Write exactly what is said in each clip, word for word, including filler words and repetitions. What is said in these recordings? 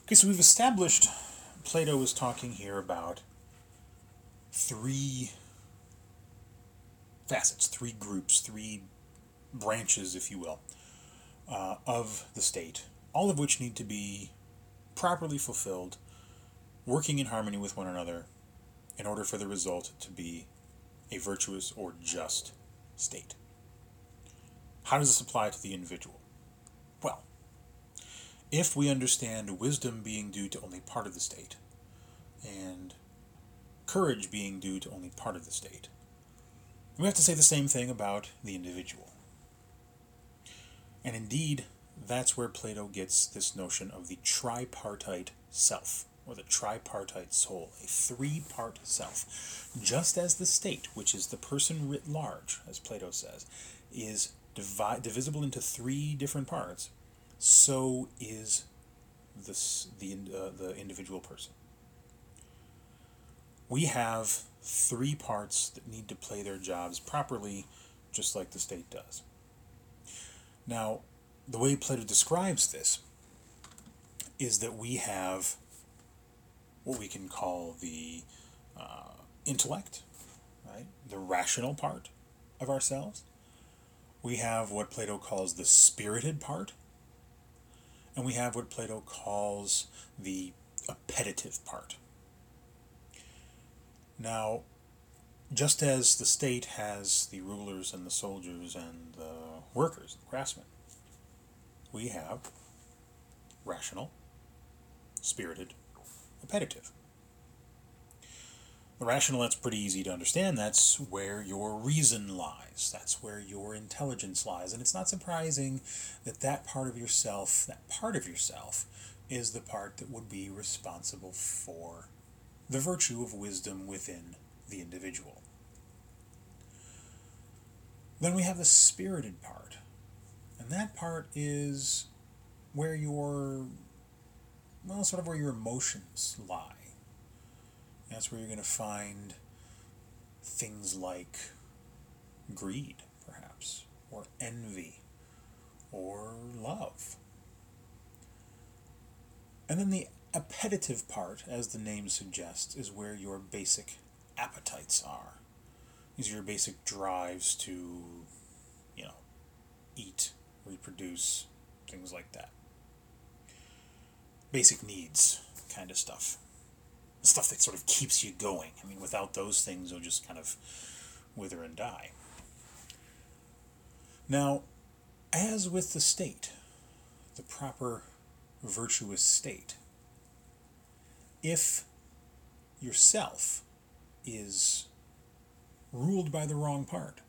Okay, so we've established Plato is talking here about three facets, three groups, three branches, if you will, uh, of the state, all of which need to be properly fulfilled, working in harmony with one another, in order for the result to be a virtuous or just state. How does this apply to the individual? Well, if we understand wisdom being due to only part of the state, and courage being due to only part of the state, we have to say the same thing about the individual. And indeed, that's where Plato gets this notion of the tripartite self, or the tripartite soul, a three-part self. Just as the state, which is the person writ large, as Plato says, is divi- divisible into three different parts, so is this, the, uh, the individual person. We have three parts that need to play their jobs properly, just like the state does. Now, the way Plato describes this is that we have what we can call the uh, intellect, right? The rational part of ourselves. We have what Plato calls the spirited part, and we have what Plato calls the appetitive part. Now, just as the state has the rulers and the soldiers and the workers, the craftsmen, we have rational, spirited, appetitive. The rational, that's pretty easy to understand. That's where your reason lies. That's where your intelligence lies. And it's not surprising that that part of yourself, that part of yourself, is the part that would be responsible for the virtue of wisdom within the individual. Then we have the spirited part. And that part is where your, well, sort of where your emotions lie. That's where you're going to find things like greed, perhaps, or envy, or love. And then the appetitive part, as the name suggests, is where your basic appetites are. These are your basic drives to, you know, eat, reproduce, things like that. Basic needs kind of stuff. Stuff that sort of keeps you going. I mean, without those things, you'll just kind of wither and die. Now, as with the state, the proper virtuous state, if yourself is ruled by the wrong part,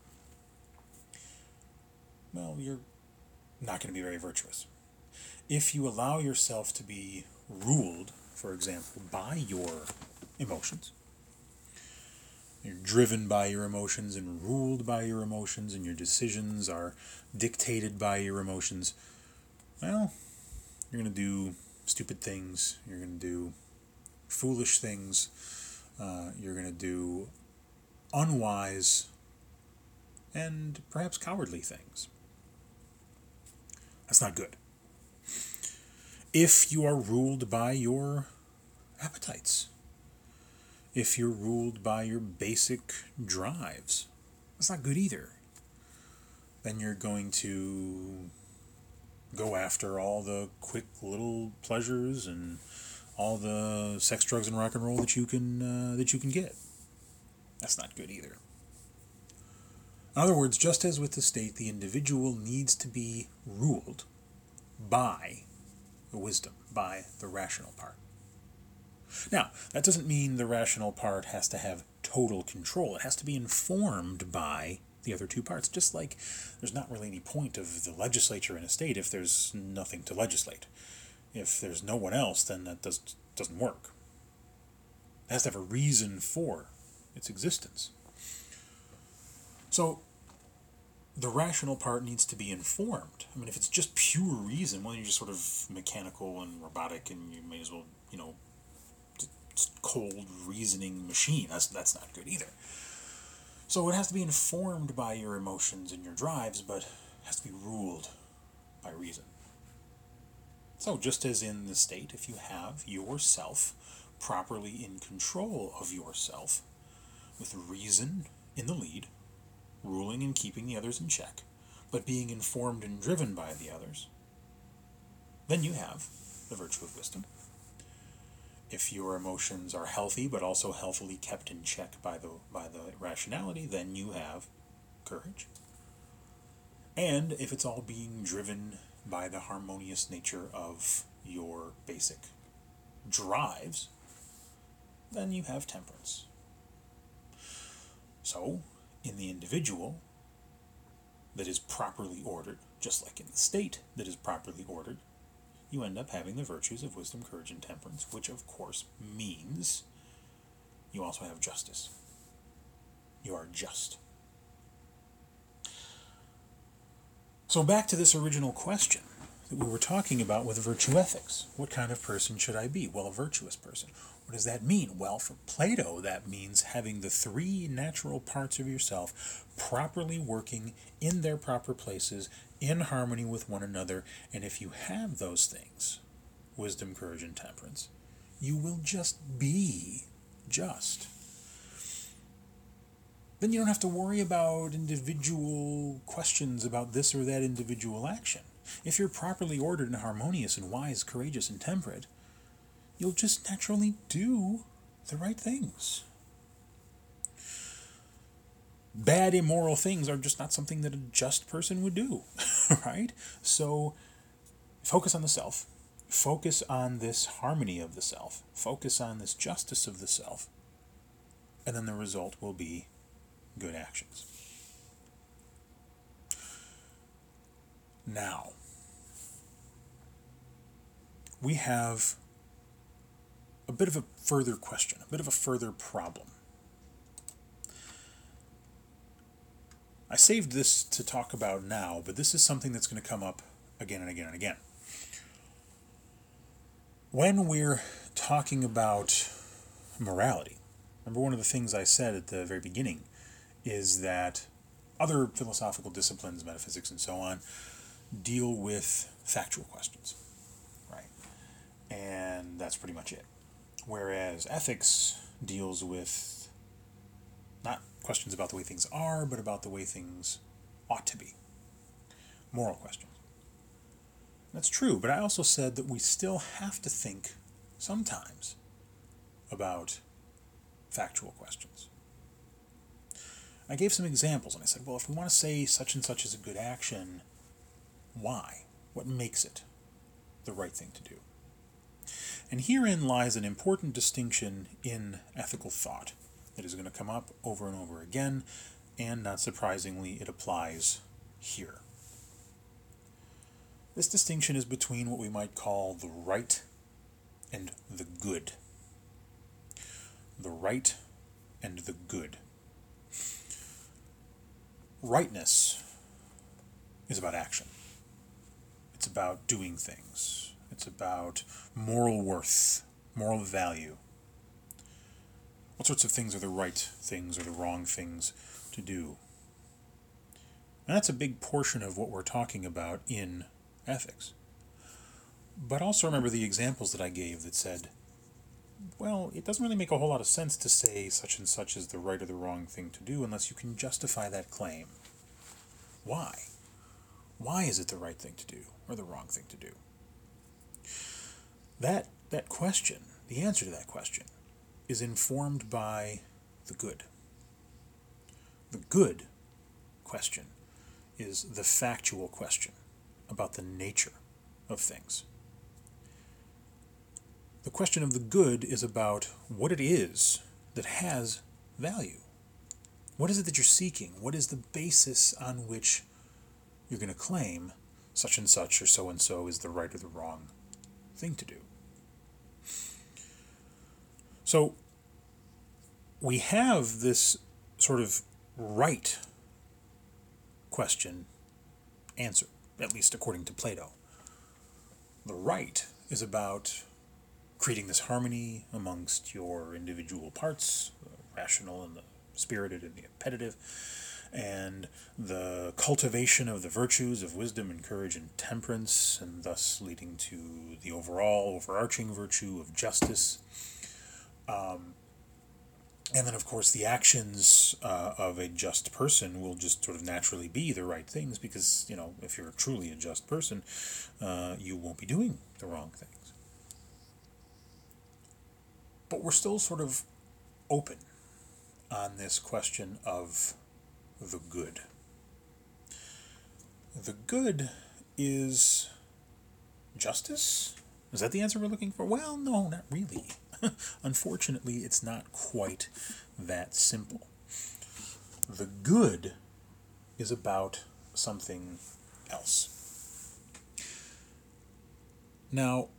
well, you're not going to be very virtuous. If you allow yourself to be ruled, for example, by your emotions, you're driven by your emotions and ruled by your emotions, and your decisions are dictated by your emotions, well, you're going to do stupid things, you're going to do foolish things, uh, you're going to do unwise and perhaps cowardly things. That's not good. If you are ruled by your appetites, if you're ruled by your basic drives, that's not good either. Then you're going to go after all the quick little pleasures and all the sex, drugs, and rock and roll that you can uh, that you can get. That's not good either. In other words, just as with the state, the individual needs to be ruled by the wisdom, by the rational part. Now, that doesn't mean the rational part has to have total control. It has to be informed by the other two parts, just like there's not really any point of the legislature in a state if there's nothing to legislate. If there's no one else, then that does, doesn't work. It has to have a reason for its existence. So, the rational part needs to be informed. I mean, if it's just pure reason, well, you're just sort of mechanical and robotic, and you may as well, you know, cold reasoning machine. That's that's not good either. So it has to be informed by your emotions and your drives, but it has to be ruled by reason. So, just as in the state, if you have yourself properly in control of yourself, with reason in the lead, ruling and keeping the others in check, but being informed and driven by the others, then you have the virtue of wisdom. If your emotions are healthy, but also healthily kept in check by the by the rationality, then you have courage. And if it's all being driven by the harmonious nature of your basic drives, then you have temperance. So, in the individual that is properly ordered, just like in the state that is properly ordered, you end up having the virtues of wisdom, courage, and temperance, which of course means you also have justice. You are just. So back to this original question that we were talking about with virtue ethics. What kind of person should I be? Well, a virtuous person. What does that mean? Well, for Plato, that means having the three natural parts of yourself properly working in their proper places, in harmony with one another. And if you have those things, wisdom, courage, and temperance, you will just be just. Then you don't have to worry about individual questions about this or that individual action. If you're properly ordered and harmonious and wise, courageous, and temperate, you'll just naturally do the right things. Bad, immoral things are just not something that a just person would do, right? So focus on the self. Focus on this harmony of the self. Focus on this justice of the self. And then the result will be good actions. Now, we have a bit of a further question, a bit of a further problem. I saved this to talk about now, but this is something that's going to come up again and again and again. When we're talking about morality, remember one of the things I said at the very beginning is that other philosophical disciplines, metaphysics and so on, deal with factual questions, right? And that's pretty much it. Whereas ethics deals with not questions about the way things are, but about the way things ought to be. Moral questions. That's true, but I also said that we still have to think sometimes about factual questions. I gave some examples, and I said, well, if we want to say such and such is a good action, why? What makes it the right thing to do? And herein lies an important distinction in ethical thought that is going to come up over and over again, and not surprisingly, it applies here. This distinction is between what we might call the right and the good. The right and the good. Rightness is about action. It's about doing things. It's about moral worth, moral value. What sorts of things are the right things or the wrong things to do? And that's a big portion of what we're talking about in ethics. But also remember the examples that I gave that said, well, it doesn't really make a whole lot of sense to say such and such is the right or the wrong thing to do unless you can justify that claim. Why? Why is it the right thing to do or the wrong thing to do? That, that question, the answer to that question, is informed by the good. The good question is the factual question about the nature of things. The question of the good is about what it is that has value. What is it that you're seeking? What is the basis on which you're going to claim such and such or so and so is the right or the wrong thing to do? So we have this sort of right question answered, at least according to Plato. The right is about creating this harmony amongst your individual parts, the rational and the spirited and the appetitive, and the cultivation of the virtues of wisdom and courage and temperance, and thus leading to the overall overarching virtue of justice. Um, and then, of course, the actions uh, of a just person will just sort of naturally be the right things because, you know, if you're truly a just person, uh, you won't be doing the wrong things. But we're still sort of open on this question of the good. The good is justice? Is that the answer we're looking for? Well, no, not really. Unfortunately, it's not quite that simple. The good is about something else. Now,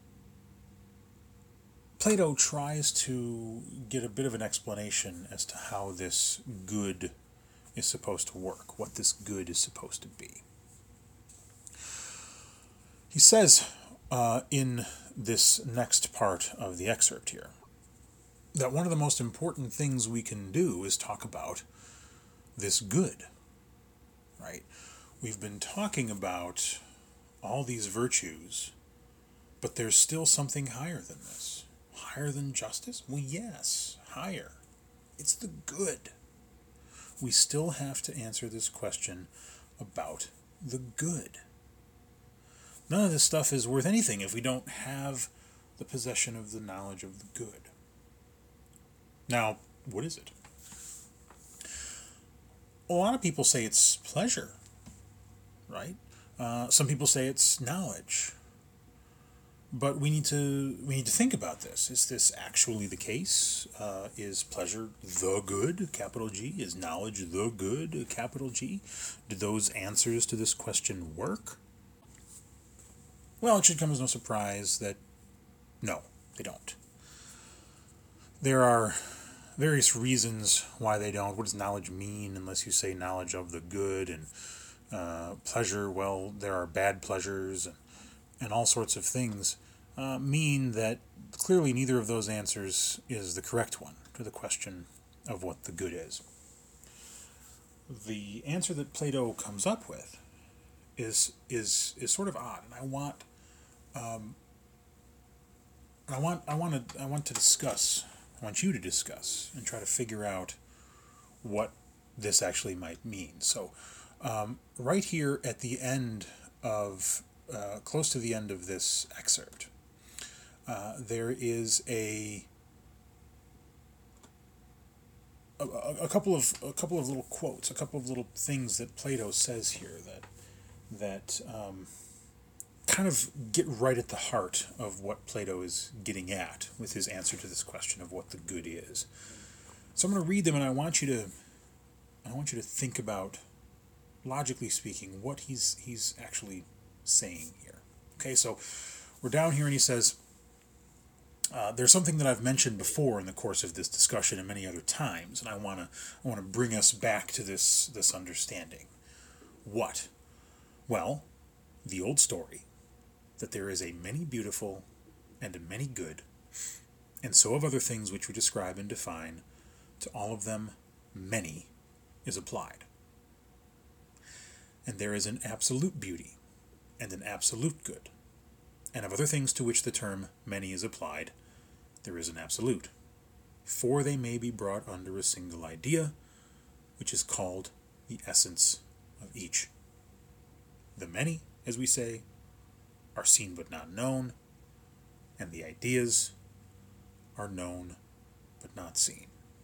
Plato tries to get a bit of an explanation as to how this good is supposed to work, what this good is supposed to be. He says uh, in this next part of the excerpt here that one of the most important things we can do is talk about this good, right? We've been talking about all these virtues, but there's still something higher than this. Higher than justice? Well, yes, higher. It's the good. We still have to answer this question about the good. None of this stuff is worth anything if we don't have the possession of the knowledge of the good. Now, what is it? A lot of people say it's pleasure, right? Uh, some people say it's knowledge. But we need to we need to think about this. Is this actually the case? Uh, is pleasure the good, capital G? Is knowledge the good, capital G? Do those answers to this question work? Well, it should come as no surprise that no, they don't. There are various reasons why they don't. What does knowledge mean unless you say knowledge of the good? And uh, pleasure, well, there are bad pleasures and and all sorts of things uh, mean that clearly neither of those answers is the correct one to the question of what the good is. The answer that Plato comes up with is is is sort of odd, and I want um, I want I want to I want to discuss I want you to discuss and try to figure out what this actually might mean. So, um, right here at the end of Uh, close to the end of this excerpt, uh, there is a a, a couple of a couple of little quotes, a couple of little things that Plato says here that that um, kind of get right at the heart of what Plato is getting at with his answer to this question of what the good is. So I'm going to read them, and I want you to I want you to think about, logically speaking, what he's he's actually saying here. Okay, so we're down here and he says, uh, there's something that I've mentioned before in the course of this discussion and many other times, and I want to I want to bring us back to this this understanding. What? Well, the old story that there is a many beautiful and a many good, and so of other things which we describe and define, to all of them many is applied. And there is an absolute beauty and an absolute good, and of other things to which the term many is applied, there is an absolute, for they may be brought under a single idea, which is called the essence of each. The many, as we say, are seen but not known, and the ideas are known but not seen.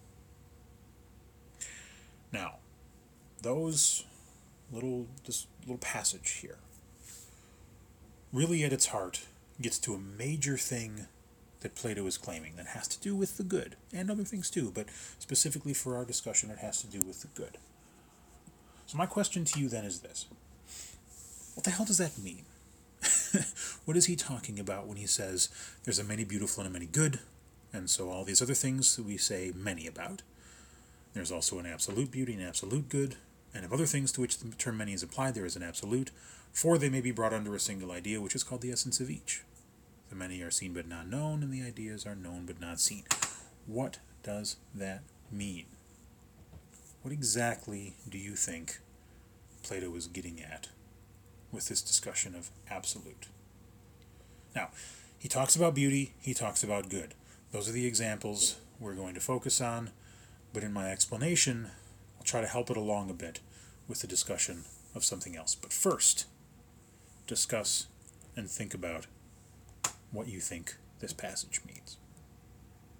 Now, those little this little passage here really at its heart gets to a major thing that Plato is claiming that has to do with the good, and other things too, but specifically for our discussion it has to do with the good. So my question to you then is this. What the hell does that mean? What is he talking about when he says there's a many beautiful and a many good, and so all these other things that we say many about? There's also an absolute beauty and absolute good, and of other things to which the term many is applied, there is an absolute, for they may be brought under a single idea, which is called the essence of each. The many are seen but not known, and the ideas are known but not seen. What does that mean? What exactly do you think Plato is getting at with this discussion of absolute? Now, he talks about beauty, he talks about good. Those are the examples we're going to focus on, but in my explanation, I'll try to help it along a bit with the discussion of something else. But first, discuss and think about what you think this passage means.